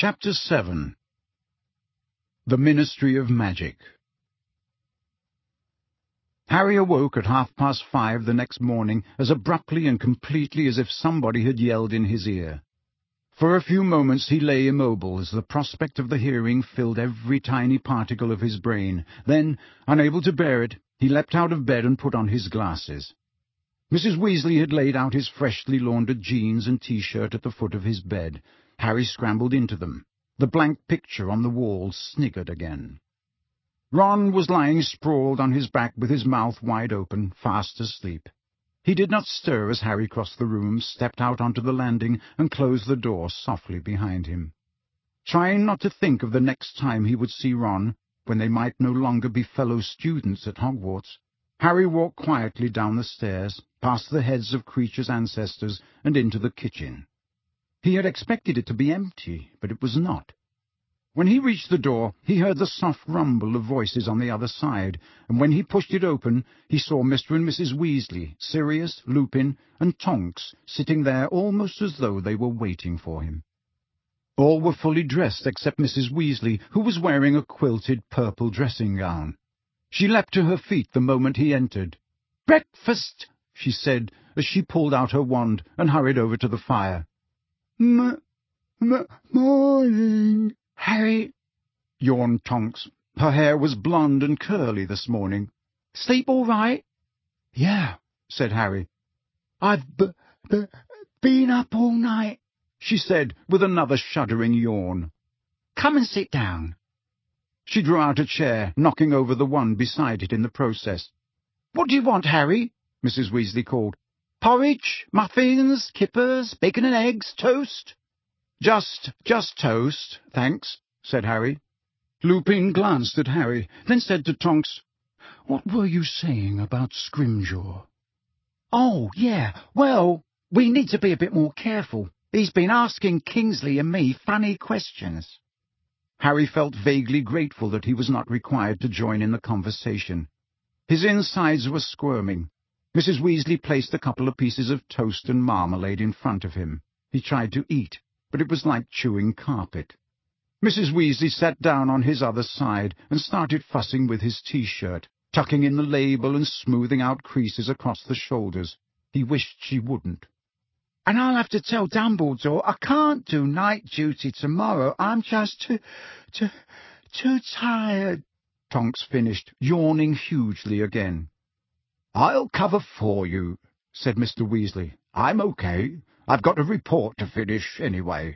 Chapter 7. The Ministry of Magic. Harry awoke at 5:30 the next morning as abruptly and completely as if somebody had yelled in his ear. For a few moments he lay immobile as the prospect of the hearing filled every tiny particle of his brain. Then, unable to bear it, he leapt out of bed and put on his glasses. Mrs. Weasley had laid out his freshly laundered jeans and T-shirt at the foot of his bed. Harry scrambled into them. The blank picture on the wall sniggered again. Ron was lying sprawled on his back with his mouth wide open, fast asleep. He did not stir as Harry crossed the room, stepped out onto the landing, and closed the door softly behind him. Trying not to think of the next time he would see Ron, when they might no longer be fellow students at Hogwarts, Harry walked quietly down the stairs, past the heads of Kreacher's ancestors, and into the kitchen. He had expected it to be empty, but it was not. When he reached the door, he heard the soft rumble of voices on the other side, and when he pushed it open, he saw Mr. and Mrs. Weasley, Sirius, Lupin, and Tonks sitting there almost as though they were waiting for him. All were fully dressed except Mrs. Weasley, who was wearing a quilted purple dressing gown. She leapt to her feet the moment he entered. "Breakfast!" she said, as she pulled out her wand and hurried over to the fire. Morning, Harry," yawned Tonks. Her hair was blonde and curly this morning. "Sleep all right?" "Yeah," said Harry. "I've been up all night," she said, with another shuddering yawn. "Come and sit down." She drew out a chair, knocking over the one beside it in the process. "What do you want, Harry?" Mrs. Weasley called. "Porridge, muffins, kippers, bacon and eggs, toast?" Just toast, thanks," said Harry. Lupin glanced at Harry, then said to Tonks, "What were you saying about Scrimgeour?" "Oh, yeah, well, we need to be a bit more careful. He's been asking Kingsley and me funny questions." Harry felt vaguely grateful that he was not required to join in the conversation. His insides were squirming. Mrs. Weasley placed a couple of pieces of toast and marmalade in front of him. He tried to eat, but it was like chewing carpet. Mrs. Weasley sat down on his other side and started fussing with his T-shirt, tucking in the label and smoothing out creases across the shoulders. He wished she wouldn't. "And I'll have to tell Dumbledore I can't do night duty tomorrow. I'm just too tired," Tonks finished, yawning hugely again. "I'll cover for you," said Mr. Weasley. "I'm okay. I've got a report to finish, anyway."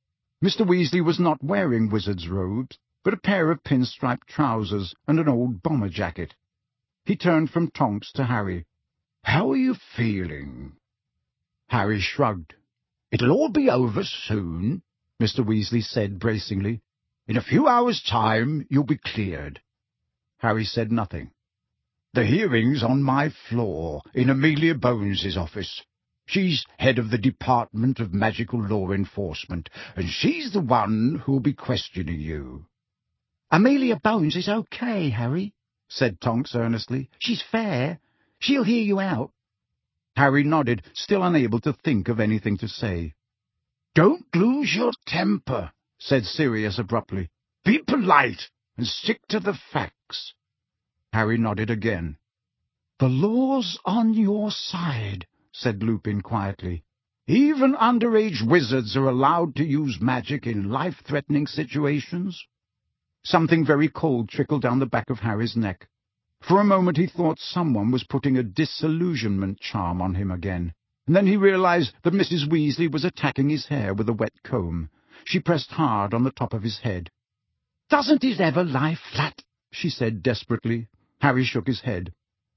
Mr. Weasley was not wearing wizard's robes, but a pair of pinstriped trousers and an old bomber jacket. He turned from Tonks to Harry. "How are you feeling?" Harry shrugged. "It'll all be over soon," Mr. Weasley said bracingly. "In a few hours' time you'll be cleared." Harry said nothing. "The hearing's on my floor, in Amelia Bones's office. She's head of the Department of Magical Law Enforcement, and she's the one who'll be questioning you." "Amelia Bones is okay, Harry," said Tonks earnestly. "She's fair. She'll hear you out." Harry nodded, still unable to think of anything to say. "Don't lose your temper," said Sirius abruptly. "Be polite and stick to the facts." Harry nodded again. "The law's on your side," said Lupin quietly. "Even underage wizards are allowed to use magic in life-threatening situations." Something very cold trickled down the back of Harry's neck. For a moment he thought someone was putting a disillusionment charm on him again, and then he realized that Mrs. Weasley was attacking his hair with a wet comb. She pressed hard on the top of his head. "Doesn't it ever lie flat?" she said desperately. Harry shook his head.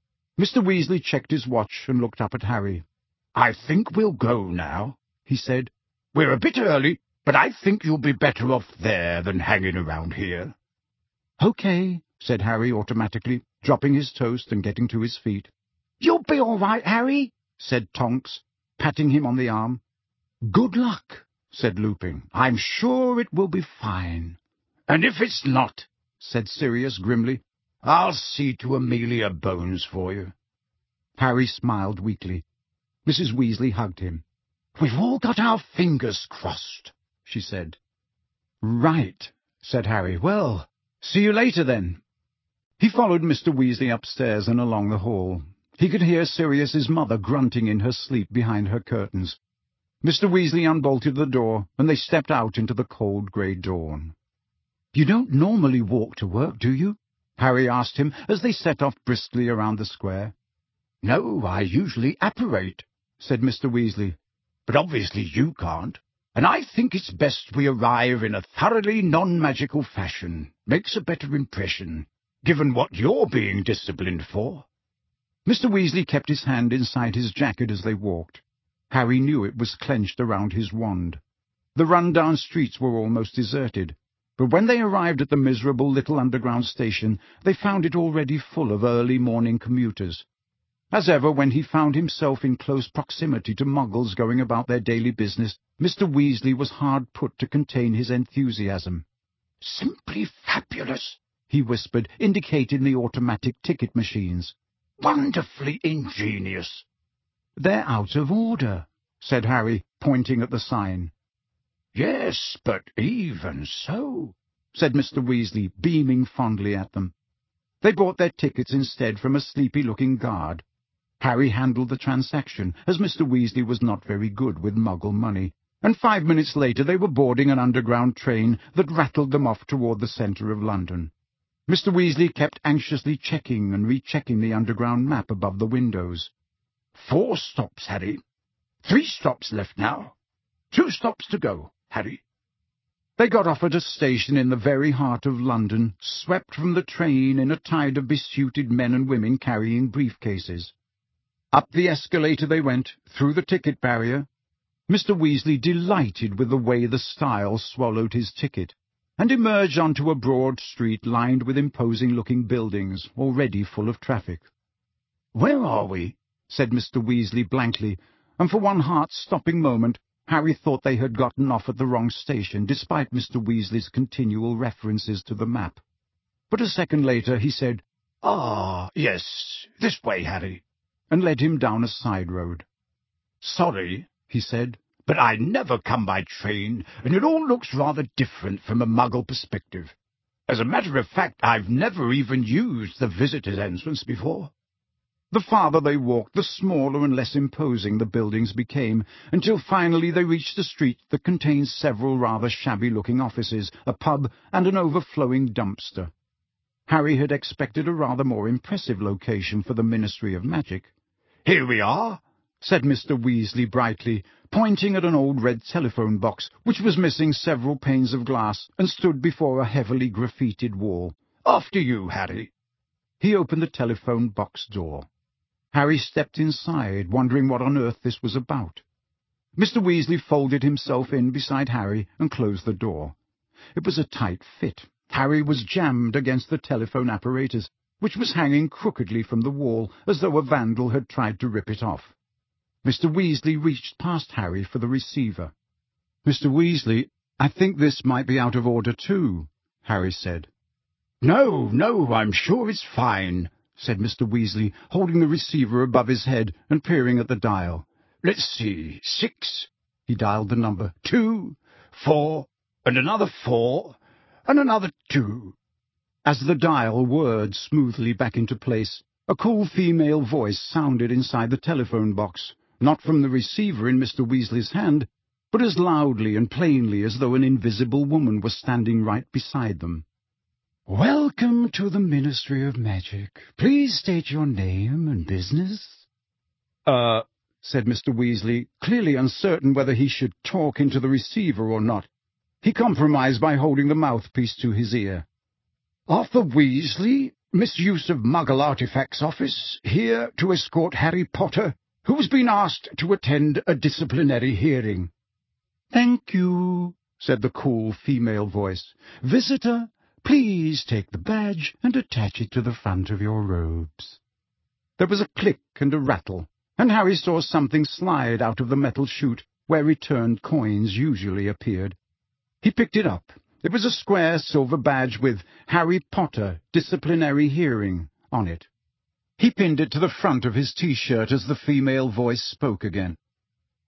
Mr. Weasley checked his watch and looked up at Harry. "I think we'll go now," he said. "We're a bit early, but I think you'll be better off there than hanging around here." "Okay," said Harry automatically, dropping his toast and getting to his feet. "You'll be all right, Harry," said Tonks, patting him on the arm. "Good luck," said Lupin. "I'm sure it will be fine." "And if it's not," said Sirius grimly, "I'll see to Amelia Bones for you." Harry smiled weakly. Mrs. Weasley hugged him. "We've all got our fingers crossed," she said. "Right," said Harry. "Well, see you later, then." He followed Mr. Weasley upstairs and along the hall. He could hear Sirius's mother grunting in her sleep behind her curtains. Mr. Weasley unbolted the door, and they stepped out into the cold grey dawn. "You don't normally walk to work, do you?" Harry asked him as they set off briskly around the square. "No, I usually apparate," said Mr. Weasley. "But obviously you can't, and I think it's best we arrive in a thoroughly non-magical fashion. Makes a better impression, given what you're being disciplined for." Mr. Weasley kept his hand inside his jacket as they walked. Harry knew it was clenched around his wand. The run-down streets were almost deserted, but when they arrived at the miserable little underground station, they found it already full of early morning commuters. As ever, when he found himself in close proximity to Muggles going about their daily business, Mr. Weasley was hard put to contain his enthusiasm. "Simply fabulous," he whispered, indicating the automatic ticket machines. "Wonderfully ingenious." "They're out of order," said Harry, pointing at the sign. "Yes, but even so," said Mr. Weasley, beaming fondly at them. They bought their tickets instead from a sleepy-looking guard. Harry handled the transaction, as Mr. Weasley was not very good with Muggle money, and 5 minutes later they were boarding an underground train that rattled them off toward the centre of London. Mr. Weasley kept anxiously checking and rechecking the underground map above the windows. 4 stops, Harry. 3 stops left now. 2 stops to go, Harry." They got off at a station in the very heart of London, swept from the train in a tide of besuited men and women carrying briefcases. Up the escalator they went, through the ticket barrier. Mr. Weasley delighted with the way the stile swallowed his ticket, and emerged onto a broad street lined with imposing-looking buildings, already full of traffic. "Where are we?" said Mr. Weasley blankly, and for one heart-stopping moment Harry thought they had gotten off at the wrong station, despite Mr. Weasley's continual references to the map. But a second later he said, "Ah, yes, this way, Harry," and led him down a side road. "Sorry," he said, "but I never come by train, and it all looks rather different from a Muggle perspective. As a matter of fact, I've never even used the visitor's entrance before." The farther they walked, the smaller and less imposing the buildings became, until finally they reached a street that contained several rather shabby-looking offices, a pub, and an overflowing dumpster. Harry had expected a rather more impressive location for the Ministry of Magic. "Here we are," said Mr. Weasley brightly, pointing at an old red telephone box, which was missing several panes of glass and stood before a heavily graffitied wall. "After you, Harry." He opened the telephone box door. Harry stepped inside, wondering what on earth this was about. Mr. Weasley folded himself in beside Harry and closed the door. It was a tight fit. Harry was jammed against the telephone apparatus, which was hanging crookedly from the wall, as though a vandal had tried to rip it off. Mr. Weasley reached past Harry for the receiver. "Mr. Weasley, I think this might be out of order too," Harry said. No, I'm sure it's fine," said Mr. Weasley, holding the receiver above his head and peering at the dial. "Let's see, 6." He dialed the number. 2, 4, and another 4, and another 2. As the dial whirred smoothly back into place, a cool female voice sounded inside the telephone box, not from the receiver in Mr. Weasley's hand, but as loudly and plainly as though an invisible woman were standing right beside them. "Welcome to the Ministry of Magic. Please state your name and business." Said Mr. Weasley, clearly uncertain whether he should talk into the receiver or not. He compromised by holding the mouthpiece to his ear. "Arthur Weasley, Misuse of Muggle Artifacts Office, here to escort Harry Potter, who's been asked to attend a disciplinary hearing." "Thank you," said the cool female voice. "Visitor, please take the badge and attach it to the front of your robes." There was a click and a rattle, and Harry saw something slide out of the metal chute where returned coins usually appeared. He picked it up. It was a square silver badge with "Harry Potter, Disciplinary Hearing" on it. He pinned it to the front of his T-shirt as the female voice spoke again.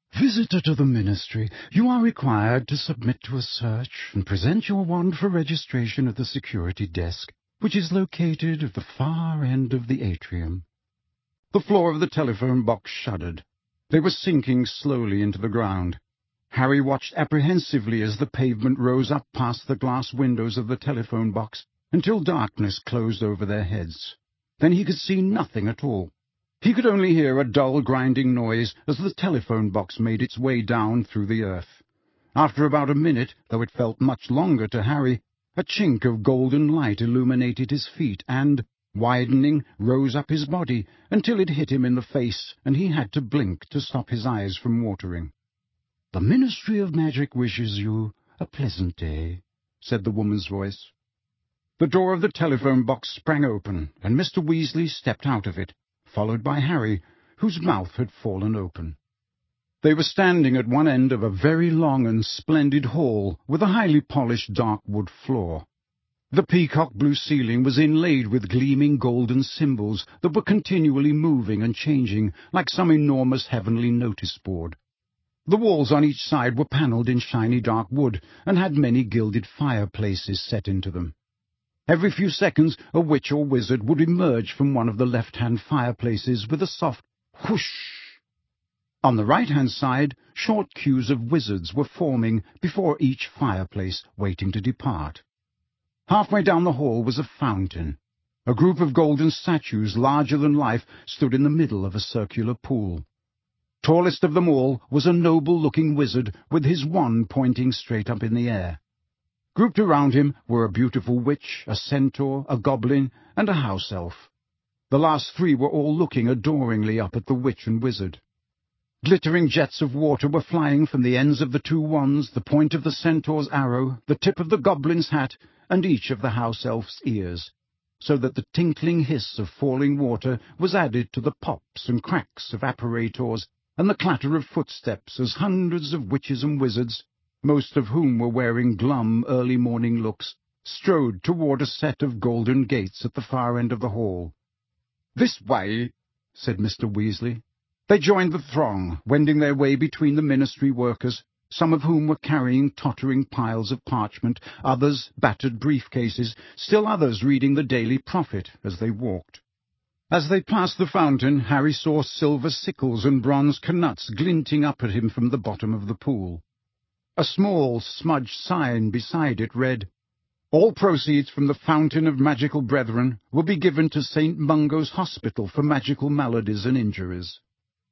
"Visitor to the Ministry, you are required to submit to a search and present your wand for registration at the security desk, which is located at the far end of the atrium." The floor of the telephone box shuddered. They were sinking slowly into the ground. Harry watched apprehensively as the pavement rose up past the glass windows of the telephone box until darkness closed over their heads. Then he could see nothing at all. He could only hear a dull grinding noise as the telephone box made its way down through the earth. After about a minute, though it felt much longer to Harry, a chink of golden light illuminated his feet and, widening, rose up his body until it hit him in the face, and he had to blink to stop his eyes from watering. "The Ministry of Magic wishes you a pleasant day," said the woman's voice. The door of the telephone box sprang open, and Mr. Weasley stepped out of it, followed by Harry, whose mouth had fallen open. They were standing at one end of a very long and splendid hall with a highly polished dark wood floor. The peacock-blue ceiling was inlaid with gleaming golden symbols that were continually moving and changing like some enormous heavenly notice-board. The walls on each side were panelled in shiny dark wood and had many gilded fireplaces set into them. Every few seconds a witch or wizard would emerge from one of the left-hand fireplaces with a soft whoosh. On the right-hand side, short queues of wizards were forming before each fireplace, waiting to depart. Halfway down the hall was a fountain. A group of golden statues larger than life stood in the middle of a circular pool. Tallest of them all was a noble-looking wizard with his wand pointing straight up in the air. Grouped around him were a beautiful witch, a centaur, a goblin, and a house-elf. The last three were all looking adoringly up at the witch and wizard. Glittering jets of water were flying from the ends of the two wands, the point of the centaur's arrow, the tip of the goblin's hat, and each of the house-elf's ears, so that the tinkling hiss of falling water was added to the pops and cracks of apparators and the clatter of footsteps as hundreds of witches and wizards, most of whom were wearing glum early-morning looks, strode toward a set of golden gates at the far end of the hall. "This way," said Mr. Weasley. They joined the throng, wending their way between the ministry workers, some of whom were carrying tottering piles of parchment, others battered briefcases, still others reading the Daily Prophet as they walked. As they passed the fountain, Harry saw silver sickles and bronze knuts glinting up at him from the bottom of the pool. A small, smudged sign beside it read, "All proceeds from the Fountain of Magical Brethren will be given to St. Mungo's Hospital for magical maladies and injuries."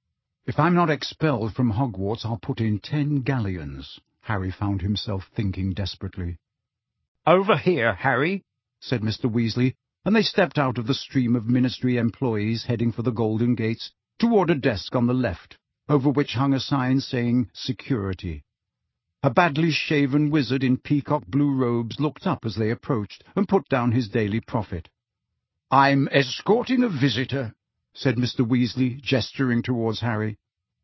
"If I'm not expelled from Hogwarts, I'll put in 10 galleons," Harry found himself thinking desperately. "Over here, Harry," said Mr. Weasley, and they stepped out of the stream of ministry employees heading for the Golden Gates toward a desk on the left, over which hung a sign saying "Security." A badly shaven wizard in peacock-blue robes looked up as they approached and put down his Daily Prophet. "I'm escorting a visitor," said Mr. Weasley, gesturing towards Harry.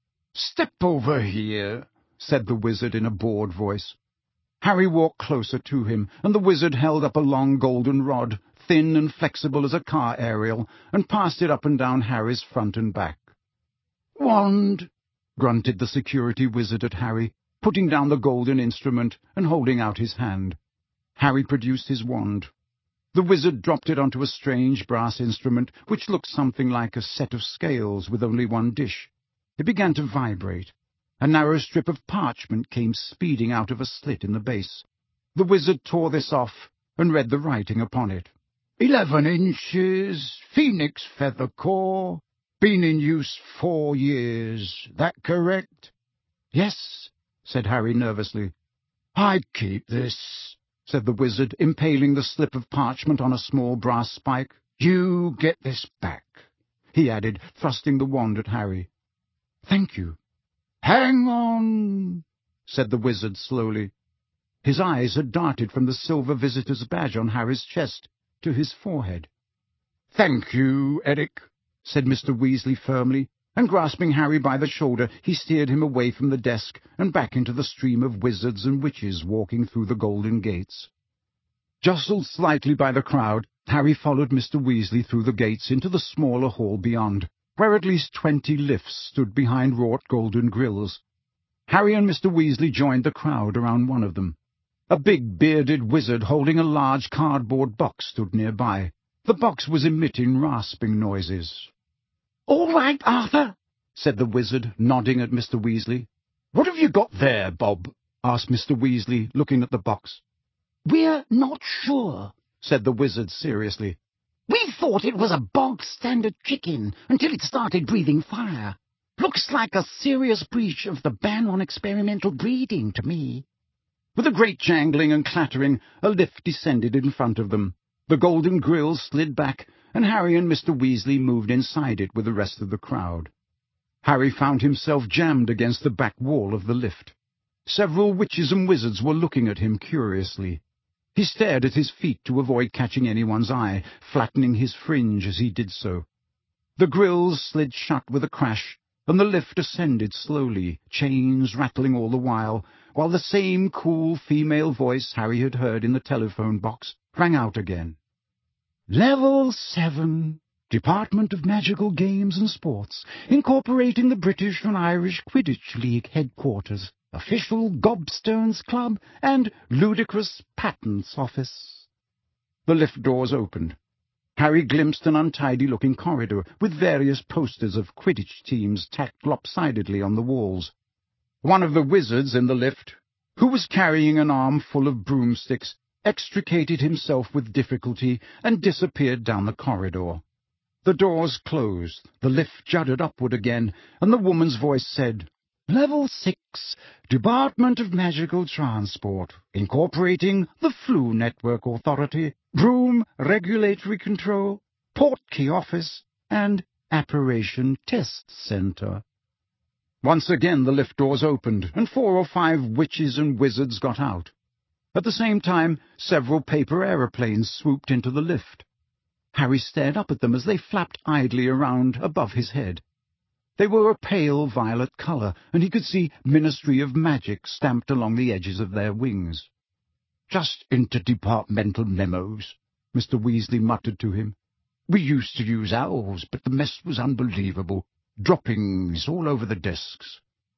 "Step over here," said the wizard in a bored voice. Harry walked closer to him, and the wizard held up a long golden rod, thin and flexible as a car aerial, and passed it up and down Harry's front and back. "Wand," grunted the security wizard at Harry, putting down the golden instrument and holding out his hand. Harry produced his wand. The wizard dropped it onto a strange brass instrument, which looked something like a set of scales with only one dish. It began to vibrate. A narrow strip of parchment came speeding out of a slit in the base. The wizard tore this off and read the writing upon it. 11 inches, phoenix feather core, been in use 4 years. That correct?" "Yes," said Harry nervously. "I'd keep this," said the wizard, impaling the slip of parchment on a small brass spike. "You get this back," he added, thrusting the wand at Harry. "Thank you." "Hang on," said the wizard slowly. His eyes had darted from the silver visitor's badge on Harry's chest to his forehead. "Thank you, Eric," said Mr. Weasley firmly, and grasping Harry by the shoulder, he steered him away from the desk and back into the stream of wizards and witches walking through the Golden Gates. Jostled slightly by the crowd, Harry followed Mr. Weasley through the gates into the smaller hall beyond, where at least 20 lifts stood behind wrought golden grills. Harry and Mr. Weasley joined the crowd around one of them. A big bearded wizard holding a large cardboard box stood nearby. The box was emitting rasping noises. "All right, Arthur," said the wizard, nodding at Mr. Weasley. "What have you got there, Bob?" asked Mr. Weasley, looking at the box. "We're not sure," said the wizard seriously. "We thought it was a bog-standard chicken until it started breathing fire. Looks like a serious breach of the ban on experimental breeding to me." With a great jangling and clattering, a lift descended in front of them. The golden grille slid back, and Harry and Mr. Weasley moved inside it with the rest of the crowd. Harry found himself jammed against the back wall of the lift. Several witches and wizards were looking at him curiously. He stared at his feet to avoid catching anyone's eye, flattening his fringe as he did so. The grilles slid shut with a crash, and the lift ascended slowly, chains rattling all the while the same cool female voice Harry had heard in the telephone box rang out again. "Level 7, Department of Magical Games and Sports, incorporating the British and Irish Quidditch League headquarters, official Gobstones Club, and Ludicrous Patents Office." The lift doors opened. Harry glimpsed an untidy-looking corridor with various posters of Quidditch teams tacked lopsidedly on the walls. One of the wizards in the lift, who was carrying an arm full of broomsticks, extricated himself with difficulty and disappeared down the corridor. The doors closed, the lift jutted upward again, and the woman's voice said, "Level 6, Department of Magical Transport, incorporating the Flu Network Authority, Broom Regulatory Control, Portkey Office, and Apparition Test Center." Once again the lift doors opened, and 4 or 5 witches and wizards got out. At the same time, several paper aeroplanes swooped into the lift. Harry stared up at them as they flapped idly around above his head. They were a pale violet colour, and he could see Ministry of Magic stamped along the edges of their wings. "Just interdepartmental memos," Mr. Weasley muttered to him. "We used to use owls, but the mess was unbelievable. Droppings all over the desks."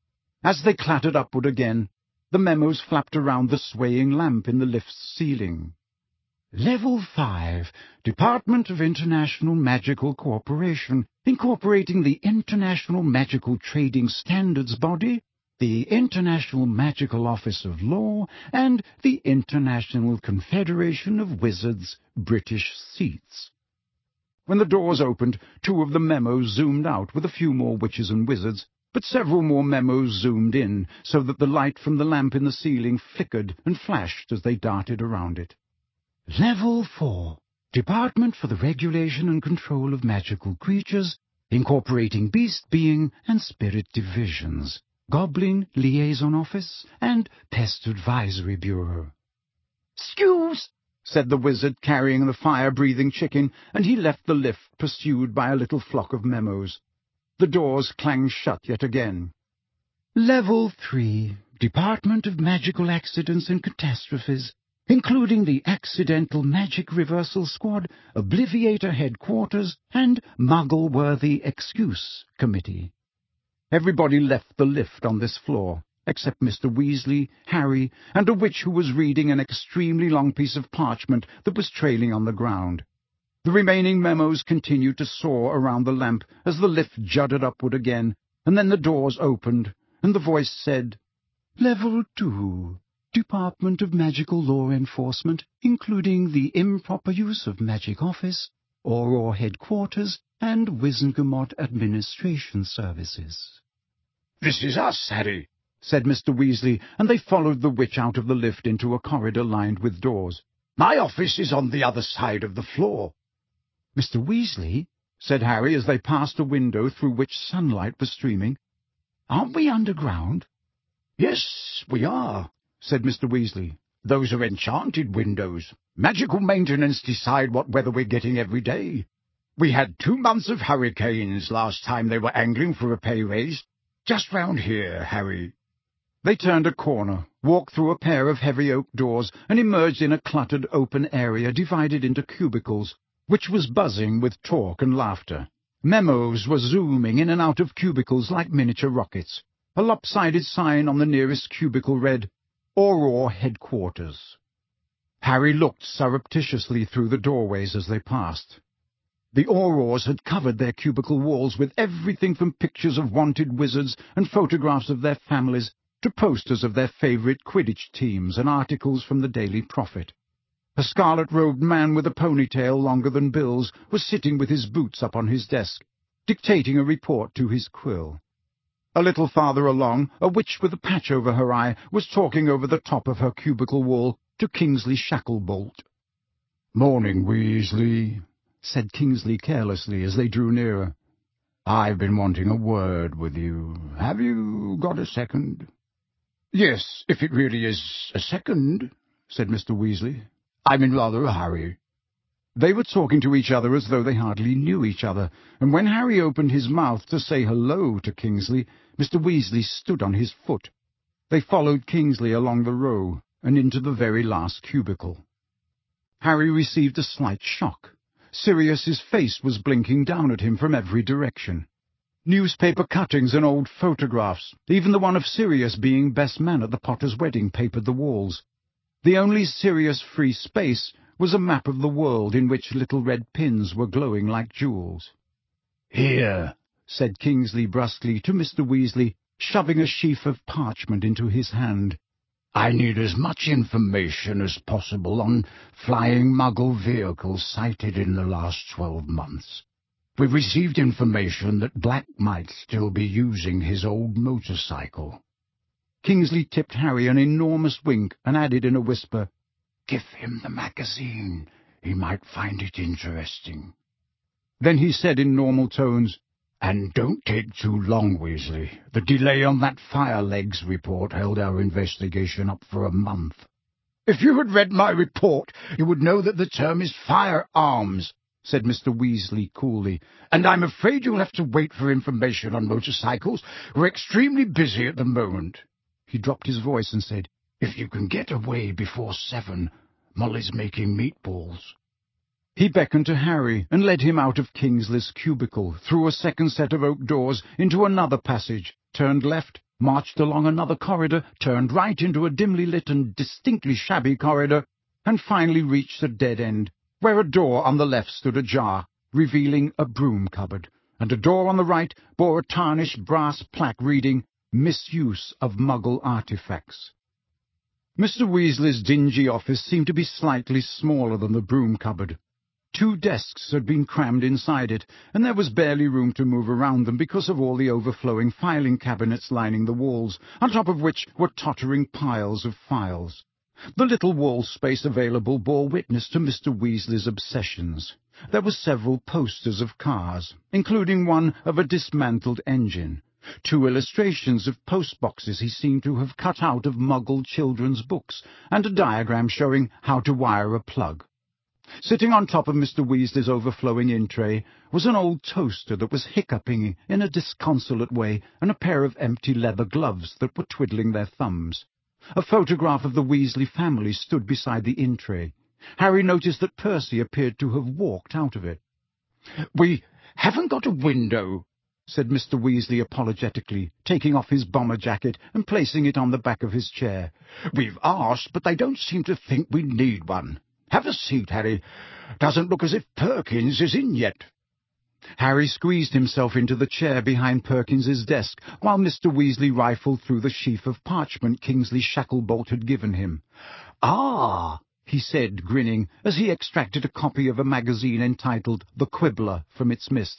As they clattered upward again, the memos flapped around the swaying lamp in the lift's ceiling. "Level 5, Department of International Magical Cooperation, incorporating the International Magical Trading Standards Body, the International Magical Office of Law, and the International Confederation of Wizards, British Seats." When the doors opened, 2 of the memos zoomed out with a few more witches and wizards, but several more memos zoomed in, so that the light from the lamp in the ceiling flickered and flashed as they darted around it. "Level 4, Department for the Regulation and Control of Magical Creatures, incorporating Beast, Being, and Spirit Divisions, Goblin Liaison Office, and Pest Advisory Bureau." "Excuse," said the wizard carrying the fire-breathing chicken, and he left the lift, pursued by a little flock of memos. The doors clanged shut yet again. "Level 3, Department of Magical Accidents and Catastrophes, including the Accidental Magic Reversal Squad, Obliviator Headquarters, and Muggle-Worthy Excuse Committee." Everybody left the lift on this floor, except Mr. Weasley, Harry, and a witch who was reading an extremely long piece of parchment that was trailing on the ground. The remaining memos continued to soar around the lamp as the lift jutted upward again, and then the doors opened, and the voice said, "Level 2, Department of Magical Law Enforcement, including the Improper Use of Magic Office, Auror Headquarters, and Wizengamot Administration Services." "This is us, Harry," said Mr. Weasley, and they followed the witch out of the lift into a corridor lined with doors. "My office is on the other side of the floor." "Mr. Weasley," said Harry as they passed a window through which sunlight was streaming, "aren't we underground?" "Yes, we are," said Mr. Weasley. "Those are enchanted windows. Magical maintenance decide what weather we're getting every day. We had 2 months of hurricanes last time they were angling for a pay raise. Just round here, Harry." They turned a corner, walked through a pair of heavy oak doors, and emerged in a cluttered open area divided into cubicles, which was buzzing with talk and laughter. Memos were zooming in and out of cubicles like miniature rockets. A lopsided sign on the nearest cubicle read, Auror Headquarters. Harry looked surreptitiously through the doorways as they passed. The Aurors had covered their cubicle walls with everything from pictures of wanted wizards and photographs of their families to posters of their favourite Quidditch teams and articles from the Daily Prophet. A scarlet-robed man with a ponytail longer than Bill's was sitting with his boots up on his desk, dictating a report to his quill. A little farther along, a witch with a patch over her eye was talking over the top of her cubicle wall to Kingsley Shacklebolt. "Morning, Weasley," said Kingsley carelessly as they drew nearer. "I've been wanting a word with you. Have you got a second?" "Yes, if it really is a second," said Mr. Weasley. "I'm in rather a hurry." They were talking to each other as though they hardly knew each other, and when Harry opened his mouth to say hello to Kingsley, Mr. Weasley stood on his foot. They followed Kingsley along the row and into the very last cubicle. Harry received a slight shock. Sirius's face was blinking down at him from every direction. Newspaper cuttings and old photographs, even the one of Sirius being best man at the Potter's wedding, papered the walls. The only Sirius-free space was a map of the world in which little red pins were glowing like jewels. "Here," said Kingsley brusquely to Mr. Weasley, shoving a sheaf of parchment into his hand. "I need as much information as possible on flying Muggle vehicles sighted in the last 12 months. We've received information that Black might still be using his old motorcycle." Kingsley tipped Harry an enormous wink and added in a whisper, "Give him the magazine. He might find it interesting." Then he said in normal tones, "And don't take too long, Weasley. The delay on that Firelegs report held our investigation up for a month." "If you had read my report, you would know that the term is firearms," said Mr. Weasley coolly, "and I'm afraid you'll have to wait for information on motorcycles. We're extremely busy at the moment." He dropped his voice and said, "If you can get away before 7, Molly's making meatballs." He beckoned to Harry and led him out of Kingsley's cubicle, through a second set of oak doors, into another passage, turned left, marched along another corridor, turned right into a dimly lit and distinctly shabby corridor, and finally reached a dead end, where a door on the left stood ajar, revealing a broom cupboard, and a door on the right bore a tarnished brass plaque reading, "Misuse of Muggle Artifacts." Mr. Weasley's dingy office seemed to be slightly smaller than the broom cupboard. 2 desks had been crammed inside it, and there was barely room to move around them because of all the overflowing filing cabinets lining the walls, on top of which were tottering piles of files. The little wall space available bore witness to Mr. Weasley's obsessions. There were several posters of cars, including one of a dismantled engine, 2 illustrations of post-boxes he seemed to have cut out of Muggle children's books, and a diagram showing how to wire a plug. Sitting on top of Mr. Weasley's overflowing in-tray was an old toaster that was hiccuping in a disconsolate way, and a pair of empty leather gloves that were twiddling their thumbs. A photograph of the Weasley family stood beside the in-tray. Harry noticed that Percy appeared to have walked out of it. "We haven't got a window," said Mr. Weasley apologetically, taking off his bomber jacket and placing it on the back of his chair. "We've asked, but they don't seem to think we need one. Have a seat, Harry. Doesn't look as if Perkins is in yet." Harry squeezed himself into the chair behind Perkins's desk, while Mr. Weasley rifled through the sheaf of parchment Kingsley Shacklebolt had given him. "Ah," he said, grinning, as he extracted a copy of a magazine entitled The Quibbler from its mist.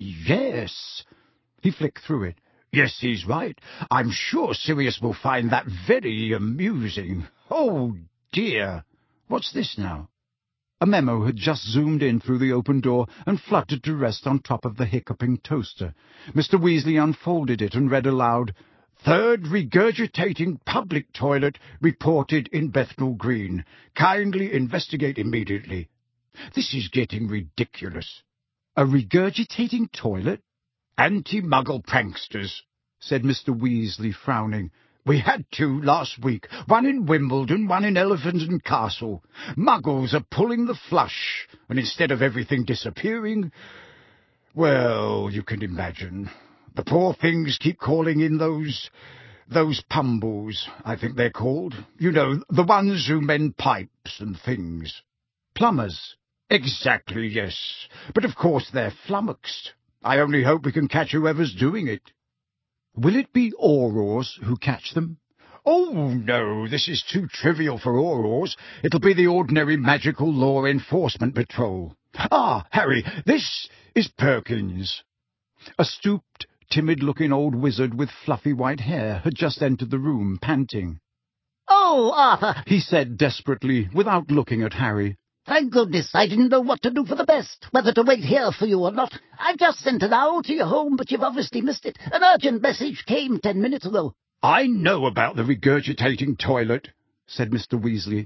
"Yes." He flicked through it. "Yes, he's right. I'm sure Sirius will find that very amusing. Oh, dear. What's this now?" A memo had just zoomed in through the open door and fluttered to rest on top of the hiccuping toaster. Mr. Weasley unfolded it and read aloud, "Third regurgitating public toilet reported in Bethnal Green. Kindly investigate immediately." This is getting ridiculous. "A regurgitating toilet?" "Anti-Muggle pranksters," said Mr. Weasley, frowning. "We had 2 last week, one in Wimbledon, one in Elephant and Castle. Muggles are pulling the flush, and instead of everything disappearing, well, you can imagine. The poor things keep calling in those pumbles, I think they're called. You know, the ones who mend pipes and things. Plumbers. Exactly, yes. But of course they're flummoxed. I only hope we can catch whoever's doing it. Will it be Aurors who catch them? Oh, no, this is too trivial for Aurors. It'll be the ordinary Magical Law Enforcement Patrol. Ah, Harry, this is Perkins. A stooped, timid-looking old wizard with fluffy white hair had just entered the room, panting. "Oh, Arthur," he said desperately, without looking at Harry. "Thank goodness I didn't know what to do for the best, whether to wait here for you or not. I've just sent an owl to your home, but you've obviously missed it. An urgent message came 10 minutes ago." "I know about the regurgitating toilet," said Mr. Weasley.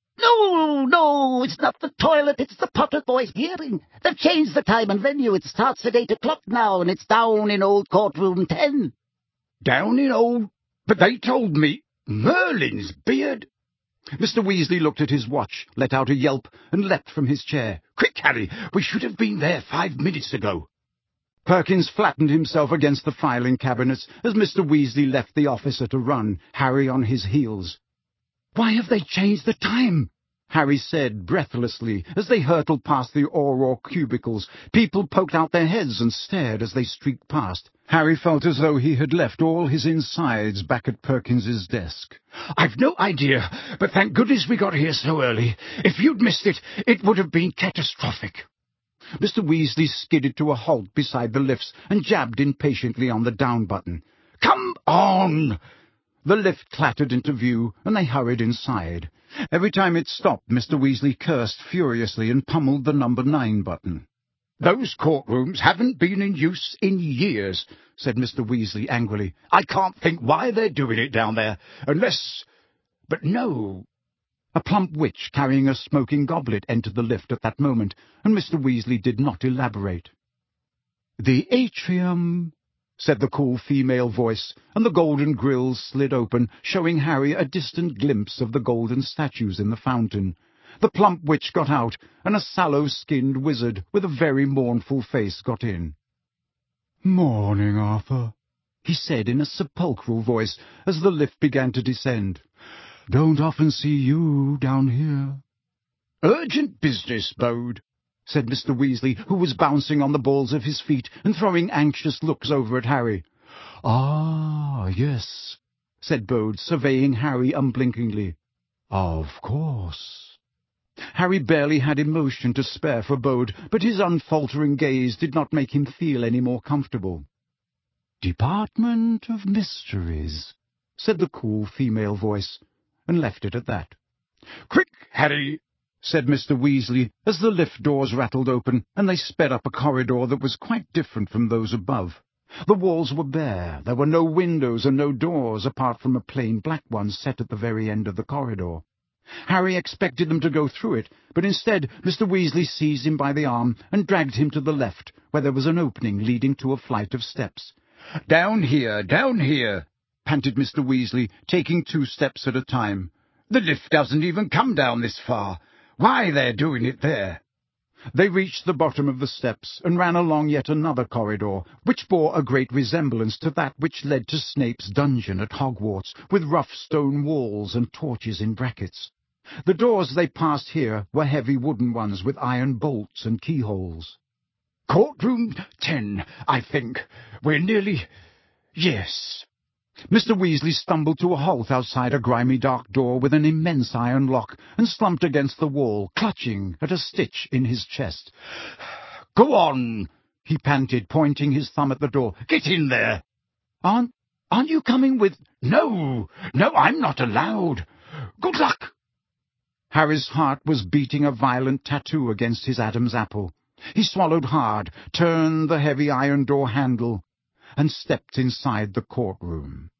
No, it's not the toilet, it's the Potter boy's hearing. They've changed the time and venue. It starts at 8 o'clock now, and it's down in old courtroom 10. Down in old... But they told me... Merlin's beard... Mr. Weasley looked at his watch, let out a yelp, and leapt from his chair. "Quick, Harry, we should have been there 5 minutes ago." Perkins flattened himself against the filing cabinets as Mr. Weasley left the office at a run, Harry on his heels. "Why have they changed the time?" Harry said breathlessly as they hurtled past the Auror cubicles. People poked out their heads and stared as they streaked past. Harry felt as though he had left all his insides back at Perkins's desk. "I've no idea, but thank goodness we got here so early. If you'd missed it, it would have been catastrophic." Mr. Weasley skidded to a halt beside the lifts and jabbed impatiently on the down button. "Come on!" The lift clattered into view, and they hurried inside. Every time it stopped, Mr. Weasley cursed furiously and pummeled the number 9 button. "Those courtrooms haven't been in use in years," said Mr. Weasley angrily. "I can't think why they're doing it down there, unless... But no." A plump witch carrying a smoking goblet entered the lift at that moment, and Mr. Weasley did not elaborate. "The atrium," said the cool female voice, and the golden grills slid open, showing Harry a distant glimpse of the golden statues in the fountain. The plump witch got out, and a sallow-skinned wizard with a very mournful face got in. "Morning, Arthur," he said in a sepulchral voice as the lift began to descend. "Don't often see you down here." "Urgent business, Bode," said Mr. Weasley, who was bouncing on the balls of his feet and throwing anxious looks over at Harry. "Ah, yes," said Bode, surveying Harry unblinkingly. "Of course." Harry barely had emotion to spare for Bode, but his unfaltering gaze did not make him feel any more comfortable. "Department of Mysteries," said the cool female voice, and left it at that. "Quick, Harry," said Mr. Weasley, as the lift doors rattled open, and they sped up a corridor that was quite different from those above. The walls were bare, there were no windows and no doors apart from a plain black one set at the very end of the corridor. Harry expected them to go through it, but instead Mr. Weasley seized him by the arm and dragged him to the left, where there was an opening leading to a flight of steps. Down here, panted Mr. Weasley, taking 2 steps at a time. "The lift doesn't even come down this far. Why, they're doing it there." They reached the bottom of the steps and ran along yet another corridor, which bore a great resemblance to that which led to Snape's dungeon at Hogwarts, with rough stone walls and torches in brackets. The doors they passed here were heavy wooden ones with iron bolts and keyholes. "Courtroom 10, I think. We're nearly... Yes." Mr. Weasley stumbled to a halt outside a grimy dark door with an immense iron lock, and slumped against the wall, clutching at a stitch in his chest. "Go on," he panted, pointing his thumb at the door. "Get in there." Aren't you coming with—" No, I'm not allowed. Good luck." Harry's heart was beating a violent tattoo against his Adam's apple. He swallowed hard, turned the heavy iron door handle, and stepped inside the courtroom.